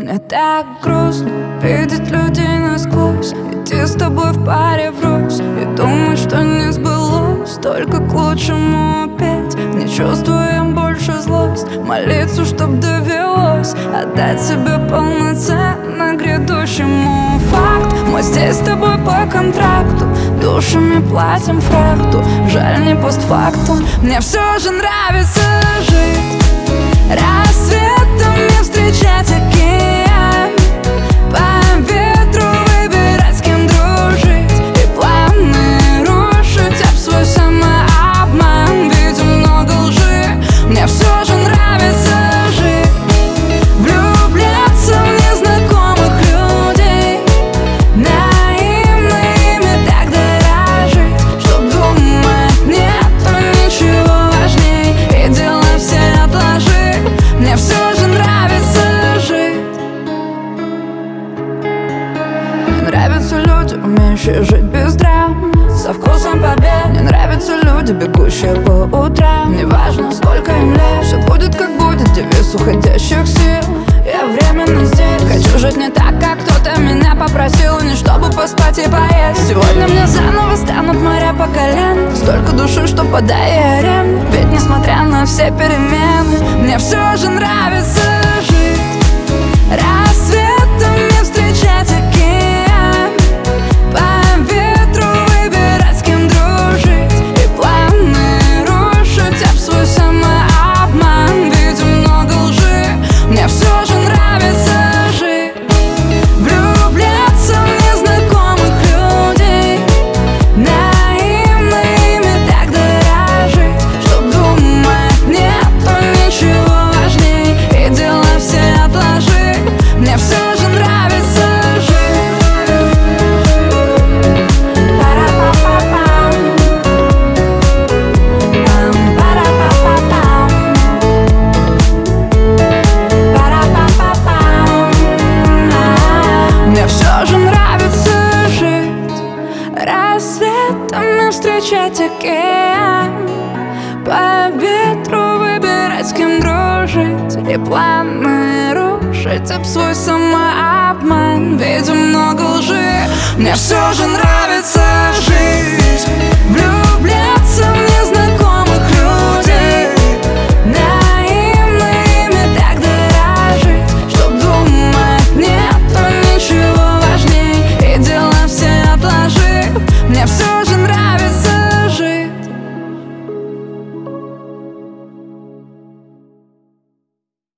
Мне так грустно видеть людей насквозь, идти с тобой в паре врозь и думать, что не сбылось, только к лучшему опять. Не чувствуем больше злость, молиться, чтоб довелось отдать себе полноценно грядущему. Факт, мы здесь с тобой по контракту, душами платим фрахту, жаль не постфактум. Мне все же нравится жить, рассветом не встречать океан, по ветру выбирать, с кем дружить, и планы рушить об свой самообман. Видим много лжи, мне все же нравится жить, влюбляться в незнакомых людей, наивно ими так дорожить, чтоб думать нету ничего важней, и дела все отложить. Мне все же нравится жить. Мне нравятся люди, умеющие жить без драм, со вкусом побед. Мне нравятся люди, бегущие по утрам, неважно сколько им лет, все будет как будет, девиз уходящих сил. Я временно здесь, хочу жить не так, как кто-то меня попросил, не чтобы поспать и поесть. Сегодня мне заново станут моря по колен, столько души, что подай аренду. Ведь несмотря на все перемены, мне все же нравится жить, рассветом не встречать океан, по ветру выбирать, с кем дружить, и планы рушить об свой самообман. Видим много лжи, мне все же нравится жить, влюбляться в незнакомых людей, наивно ими так дорожить, чтоб думать нету ничего важней, и дела все отложить. Мне все же нравится жить. Пара-па-па-пам, пам-пара-па-па-пам, пара-па-па-пам. Мне все же нравится жить, рассветом встречать океан, по ветру выбирать, с кем дружить, и планы рушить об свой самообман. Видим много лжи, мне все же нравится жить,